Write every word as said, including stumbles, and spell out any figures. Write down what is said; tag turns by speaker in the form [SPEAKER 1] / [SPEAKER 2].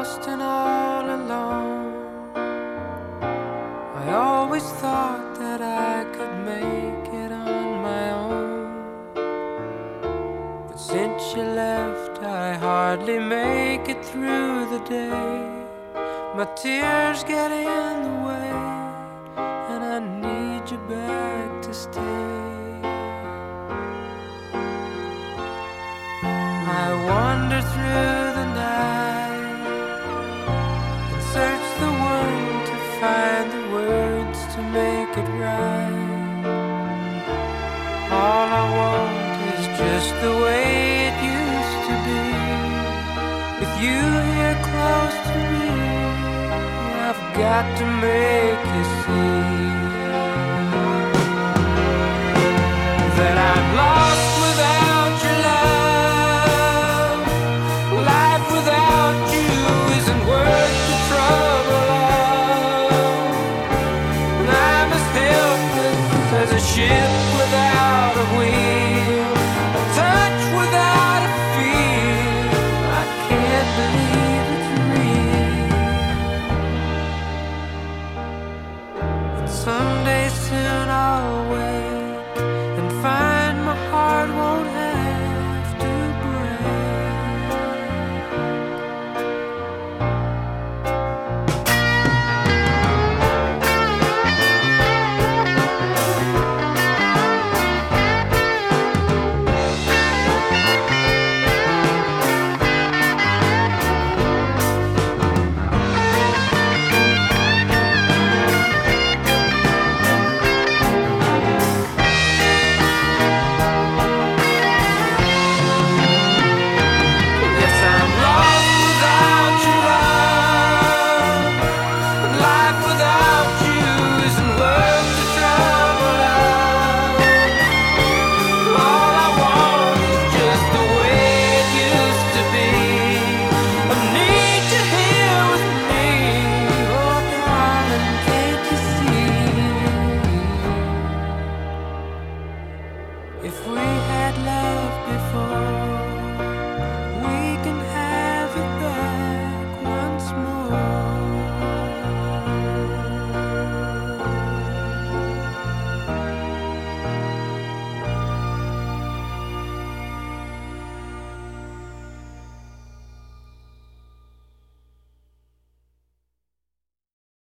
[SPEAKER 1] lost and all alone. I always thought that I could make it on my own, but since you left I hardly make it through the day. My tears get in the way, and I need you back to stay. I wander through the night and search the world to find the words to make it right. All I want is just the way it used to be, with you here close to me. I've got to make you see that I'm lost without your love. Life without you isn't worth the trouble of. And I'm as helpless as a ship without